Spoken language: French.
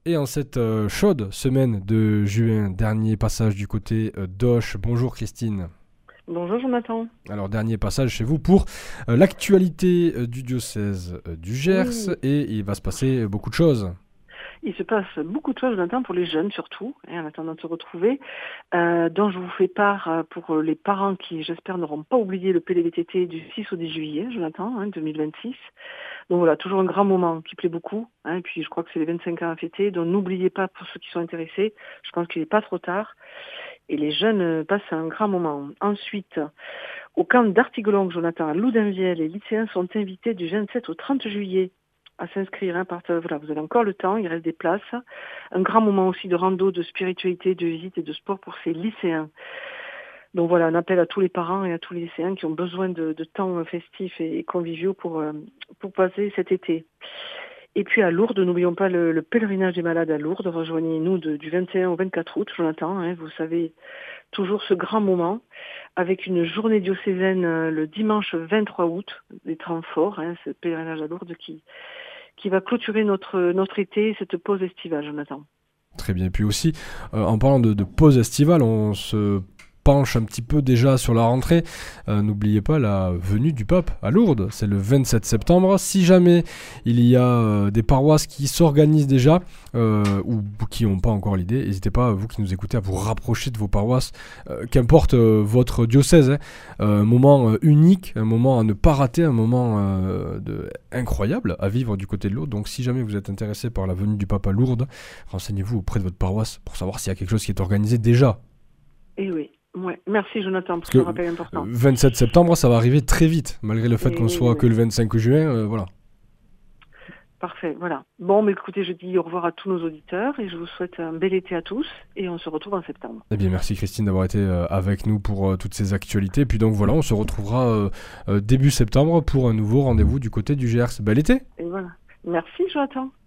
Et en cette chaude semaine de juin, dernier passage du côté d'Auch. Bonjour Christine. Bonjour Jonathan. Alors dernier passage chez vous pour l'actualité du diocèse du Gers Oui, et il va se passer beaucoup de choses. il se passe beaucoup de choses Jonathan pour les jeunes surtout, en attendant de se retrouver, dont je vous fais part pour les parents qui j'espère n'auront pas oublié le PLVTT du 6 au 10 juillet Jonathan, 2026. Donc voilà, toujours un grand moment qui plaît beaucoup, et puis je crois que c'est les 25 ans à fêter, donc n'oubliez pas pour ceux qui sont intéressés, je pense qu'il n'est pas trop tard, et les jeunes passent un grand moment. Ensuite, au camp d'Artigelong Jonathan à Loudainvielle, les lycéens sont invités du 27 au 30 juillet à s'inscrire. Voilà, vous avez encore le temps, il reste des places. Un grand moment aussi de rando, de spiritualité, de visite et de sport pour ces lycéens. Donc voilà, un appel à tous les parents et à tous les lycéens qui ont besoin de temps festifs et conviviaux pour passer cet été. Et puis à Lourdes, n'oublions pas le pèlerinage des malades à Lourdes. Rejoignez-nous du 21 au 24 août, Jonathan. Vous savez, toujours ce grand moment avec une journée diocésaine le dimanche 23 août, des temps forts, ce pèlerinage à Lourdes qui va clôturer notre été, cette pause estivale, Jonathan. Très bien. Et puis aussi, en parlant de pause estivale, on se penche un petit peu déjà sur la rentrée. N'oubliez pas la venue du pape à Lourdes, c'est le 27 septembre. Si jamais il y a des paroisses qui s'organisent déjà ou qui n'ont pas encore l'idée, n'hésitez pas, vous qui nous écoutez, à vous rapprocher de vos paroisses, qu'importe votre diocèse. Un moment unique, un moment à ne pas rater, un moment incroyable à vivre du côté de Lourdes. Donc si jamais vous êtes intéressé par la venue du pape à Lourdes, renseignez-vous auprès de votre paroisse pour savoir s'il y a quelque chose qui est organisé déjà. Et oui. Ouais. Merci Jonathan pour Parce ce que rappel important. 27 septembre, ça va arriver très vite, malgré le fait qu'on Et soit que oui, le 25 juin, voilà. parfait, voilà. Bon, mais écoutez, je dis au revoir à tous nos auditeurs et je vous souhaite un bel été à tous et on se retrouve en septembre. Eh bien, merci Christine d'avoir été avec nous pour toutes ces actualités. Puis donc voilà, on se retrouvera début septembre pour un nouveau rendez-vous du côté du Gers. Bel été! Et voilà. Merci Jonathan.